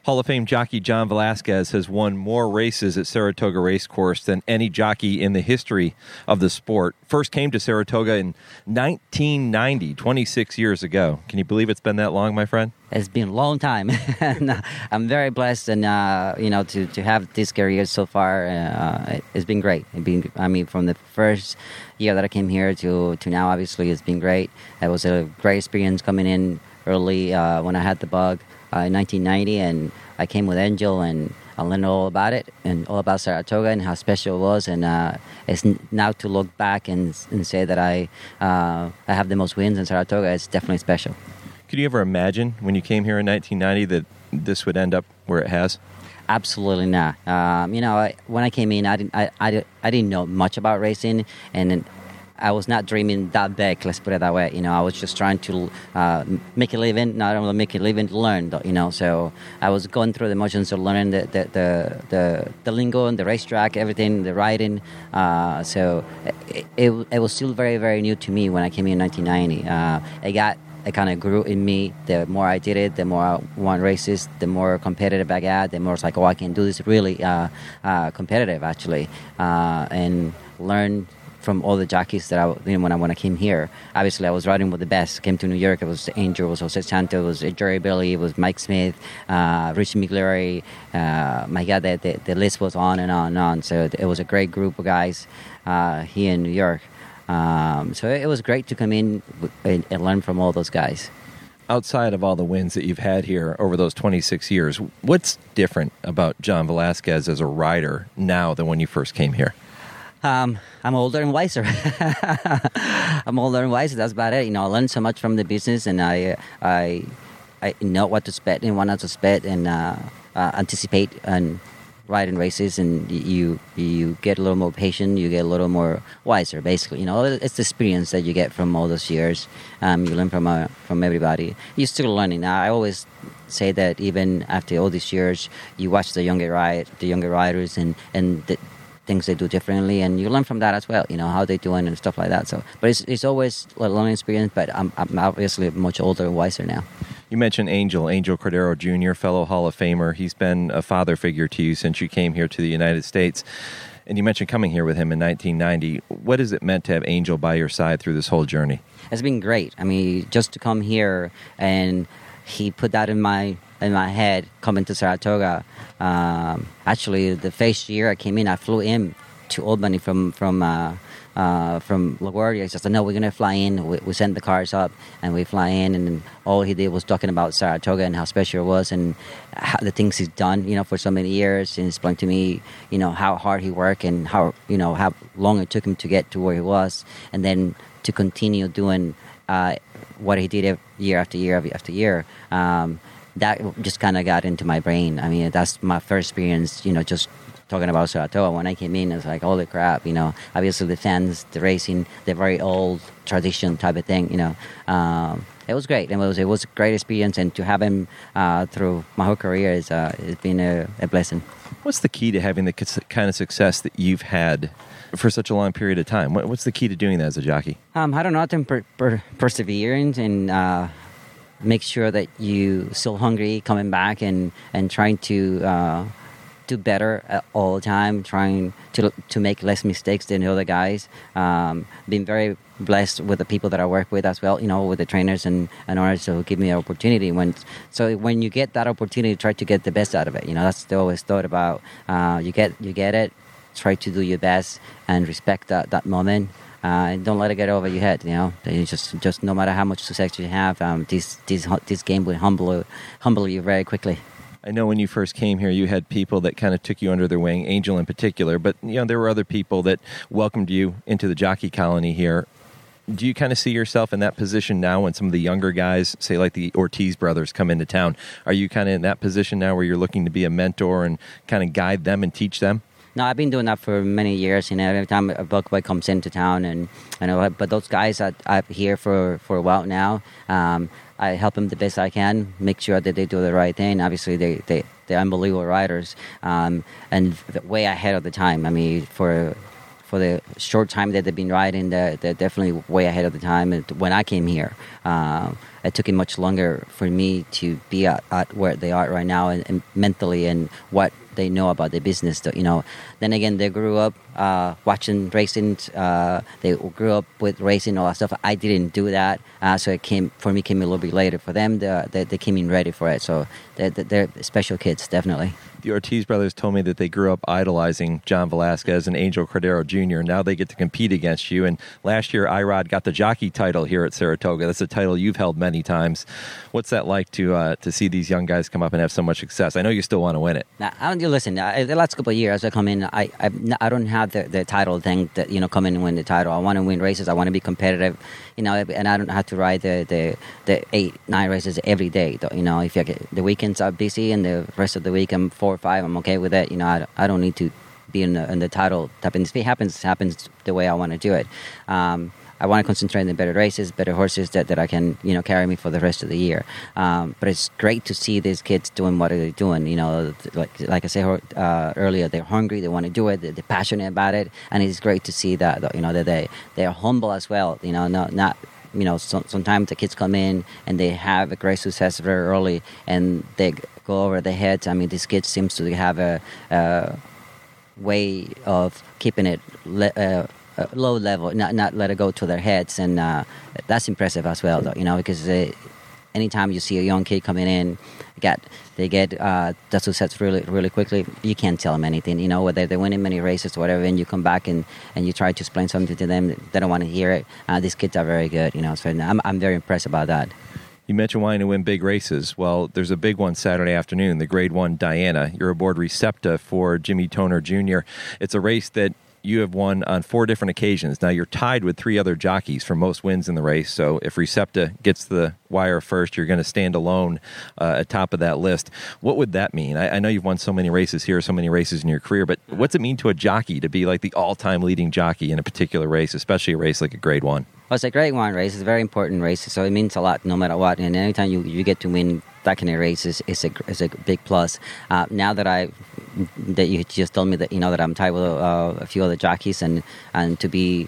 Hall of Fame jockey John Velazquez has won more races at Saratoga Racecourse than any jockey in the history of the sport. First came to Saratoga in 1990, 26 years ago. Can you believe it's been that long, my friend? It's been a long time. And, I'm very blessed, and to have this career so far. It's been great. From the first year that I came here to now, obviously, it's been great. It was a great experience coming in early when I had the bug in 1990, and I came with Angel, and I learned all about it and all about Saratoga and how special it was. And it's now to look back and say that I have the most wins in Saratoga. It's definitely special. Could you ever imagine when you came here in 1990 that this would end up where it has? Absolutely not. When I came in, I didn't know much about racing, and I was not dreaming that big. Let's put it that way. I was just trying to make a living. Not only make a living, to learn. So I was going through the motions of learning the lingo and the racetrack, everything, the riding. So it was still very, very new to me when I came in 1990. It kind of grew in me. The more I did it, the more I won races, the more competitive I got, the more it's like, I can do this really competitive, actually, and learn from all the jockeys that when I came here. Obviously, I was riding with the best. Came to New York, it was Angel, it was Jose Santos, it was Jerry Billy, it was Mike Smith, Richie McLeary. My God, the list was on and on and on. So it was a great group of guys here in New York. So it was great to come in and learn from all those guys. Outside of all the wins that you've had here over those 26 years, what's different about John Velazquez as a rider now than when you first came here? I'm older and wiser. That's about it. I learned so much from the business, and I know what to expect and what not to expect, and anticipate and ride in races, and you get a little more patient, you get a little more wiser, basically. It's the experience that you get from all those years. You learn from everybody. You're still learning. Now, I always say that even after all these years, you watch the younger riders and the things they do differently, and you learn from that as well, how they're doing and stuff like that. So, but it's always a learning experience, but I'm obviously much older and wiser now. You mentioned Angel Cordero Jr., fellow Hall of Famer. He's been a father figure to you since you came here to the United States. And you mentioned coming here with him in 1990. What has it meant to have Angel by your side through this whole journey? It's been great. Just to come here, and he put that in my head, coming to Saratoga. Actually, the first year I came in, I flew in to Albany from LaGuardia. He said, "No, we're going to fly in." We sent the cars up, and we fly in, and all he did was talking about Saratoga and how special it was, and how the things he's done, for so many years, and explained to me, how hard he worked, and how long it took him to get to where he was, and then to continue doing what he did year after year after year. That just kind of got into my brain. That's my first experience, just talking about Saratoga. When I came in, it's like, holy crap, obviously the fans, the racing, the very old tradition type of thing, It was great. It was a great experience, and to have him through my whole career it's been a blessing. What's the key to having the kind of success that you've had for such a long period of time? What's the key to doing that as a jockey? I don't know, perseverance and make sure that you still hungry, coming back and trying to do better all the time, trying to make less mistakes than the other guys. Being very blessed with the people that I work with as well, with the trainers and owners who give me an opportunity. When you get that opportunity, try to get the best out of it. That's what I always thought about. You get it, try to do your best and respect that moment. Don't let it get over your head. Just no matter how much success you have, this game will humble you very quickly. I know when you first came here, you had people that kind of took you under their wing, Angel in particular, but there were other people that welcomed you into the jockey colony here. Do you kind of see yourself in that position now when some of the younger guys, say like the Ortiz brothers, come into town? Are you kind of in that position now where you're looking to be a mentor and kind of guide them and teach them? No, I've been doing that for many years. Every time a buck boy comes into town, and but those guys I'm here for a while now. I help them the best I can, make sure that they do the right thing. Obviously, they're unbelievable riders, and way ahead of the time. For for the short time that they've been riding, they're definitely way ahead of the time. And when I came here, it took it much longer for me to be at where they are right now, and mentally, and what they know about the business. Then again, they grew up watching racing. They grew up with racing, all that stuff. I didn't do that, so it came a little bit later. For them, they came in ready for it. So they're special kids, definitely. The Ortiz brothers told me that they grew up idolizing John Velasquez and Angel Cordero Jr. Now they get to compete against you. And last year, Irod got the jockey title here at Saratoga. That's a title you've held many times. What's that like to see these young guys come up and have so much success? I know you still want to win it. Now, listen, the last couple of years I come in, I don't have the title thing that, come in and win the title. I want to win races. I want to be competitive, and I don't have to ride the 8-9 races every day. If the weekends are busy and the rest of the week I'm 4 or 5, I'm okay with it. I don't need to be in the title type. And if it happens the way I want to do it. I want to concentrate on the better races, better horses that I can, carry me for the rest of the year. But it's great to see these kids doing what they're doing. Like I said earlier, they're hungry, they want to do it, they're passionate about it, and it's great to see that, that they're humble as well. Not sometimes the kids come in and they have a great success very early, and they go over their heads. I mean, this kid seems to have a way of keeping it low level, not let it go to their heads, and that's impressive as well, though, because anytime you see a young kid coming in, they get the success really, really quickly. You can't tell them anything, whether they're winning many races or whatever, and you come back and you try to explain something to them, they don't want to hear it. These kids are very good, so I'm very impressed about that. You mentioned wanting to win big races. Well, there's a big one Saturday afternoon, the Grade 1 Diana. You're aboard Recepta for Jimmy Toner Jr. It's a race that you have won on 4 different occasions. Now, you're tied with 3 other jockeys for most wins in the race, so if Recepta gets the wire first, you're going to stand alone atop of that list. What would that mean? I know you've won so many races here, so many races in your career, but what's it mean to a jockey to be like the all-time leading jockey in a particular race, especially a race like a Grade 1? Well, it's a Grade 1 race. It's a very important race, so it means a lot no matter what. And anytime you get to win that kind of race is a big plus. Now that you just told me that that I'm tied with a few other jockeys, and to be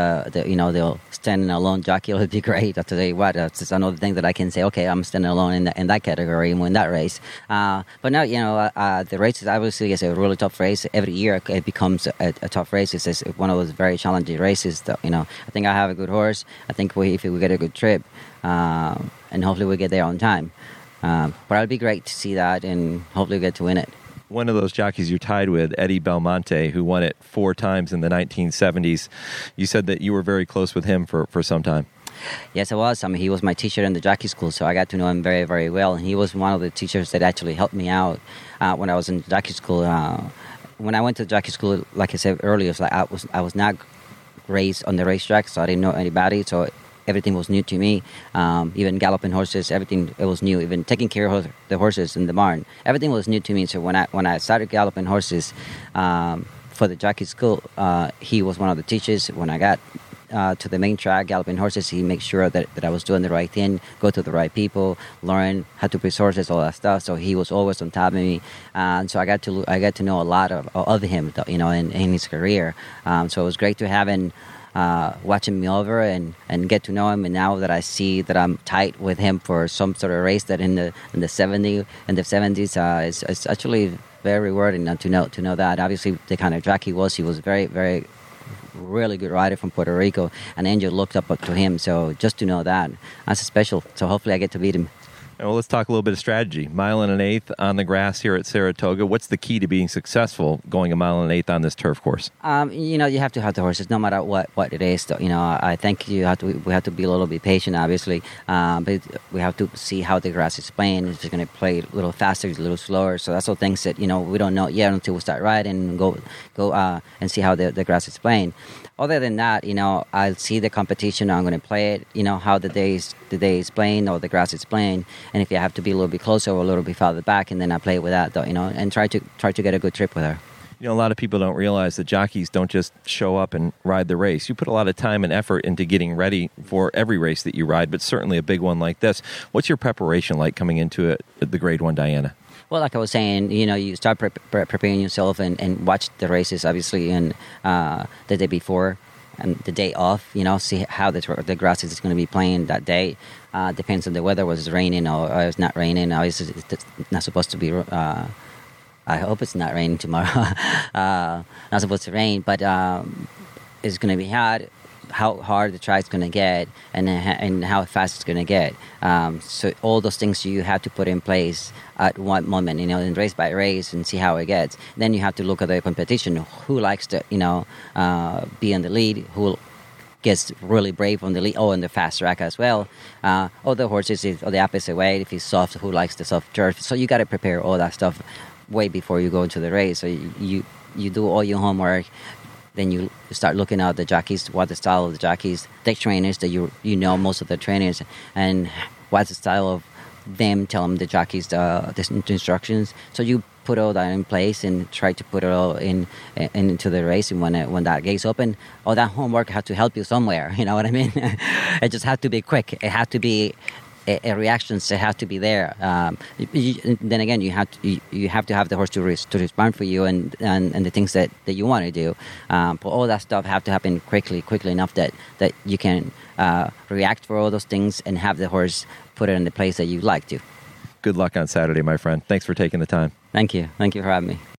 the standing alone jockey would be great. I'll tell you what, it's another thing that I can say. Okay, I'm standing alone in that category and win that race. But now the race is obviously is a really tough race. Every year it becomes a tough race. It's one of those very challenging races. That, I think I have a good horse. I think if we get a good trip, and hopefully we get there on time. But it'll be great to see that, and hopefully we get to win it. One of those jockeys you're tied with, Eddie Belmonte, who won it 4 times in the 1970s. You said that you were very close with him for some time. Yes, I was. I mean, he was my teacher in the jockey school, so I got to know him very, very well. And he was one of the teachers that actually helped me out when I was in jockey school. When I went to jockey school, like I said earlier, I was not raised on the racetrack, so I didn't know anybody. So everything was new to me. Even galloping horses, everything, it was new. Even taking care of the horses in the barn, everything was new to me. So when I started galloping horses for the jockey school, he was one of the teachers. When I got to the main track, galloping horses, he made sure that I was doing the right thing, go to the right people, learn how to breed horses, all that stuff. So he was always on top of me, and so I got to know a lot of him, in his career. So it was great to have him watching me over and get to know him. And now that I see that I'm tight with him for some sort of race that in the 70s, it's actually very rewarding to know that. Obviously, the kind of jockey he was very, very really good rider from Puerto Rico, and Angel looked up to him. So just to know that's special. So hopefully I get to beat him. Well, let's talk a little bit of strategy. 1 1/8 on the grass here at Saratoga. What's the key to being successful going 1 1/8 on this turf course? You have to have the horses, no matter what it is. I think we have to be a little bit patient, obviously, but we have to see how the grass is playing. If it's going to play a little faster, a little slower. So that's all things that we don't know yet until we start riding and go and see how the grass is playing. Other than that, I'll see the competition. I'm going to play it. How the day is playing or the grass is playing. And if you have to be a little bit closer or a little bit farther back, and then I play with that, though, and try to get a good trip with her. A lot of people don't realize that jockeys don't just show up and ride the race. You put a lot of time and effort into getting ready for every race that you ride, but certainly a big one like this. What's your preparation like coming into the Grade 1 Diana? Well, like I was saying, you start preparing yourself and watch the races, obviously, and the day before and the day off. See how the grass is going to be playing that day. Depends on the weather. Was it raining or it's not raining? Obviously, it's not supposed to be. I hope it's not raining tomorrow. Not supposed to rain, but it's going to be hot. How hard the track's going to get, and how fast it's going to get. So all those things you have to put in place at one moment, and race by race, and see how it gets. Then you have to look at the competition. Who likes to, be in the lead? Who gets really brave on the lead? Oh, and the fast track as well. The horses or the opposite way. If he's soft, who likes the soft turf? So you got to prepare all that stuff way before you go into the race. So you do all your homework. Then you start looking at the jockeys, what the style of the jockeys, the trainers that you know most of the trainers, and what's the style of them. Tell them the jockeys the instructions. So you put all that in place and try to put it all into the race. And when that gate's open, all that homework has to help you somewhere. You know what I mean? It just has to be quick. It has to be. Reactions have to be there. Then again, you have to have the horse to respond for you and the things that you want to do. But all that stuff have to happen quickly enough that you can react for all those things and have the horse put it in the place that you like to. Good luck on Saturday, my friend. Thanks for taking the time. Thank you for having me.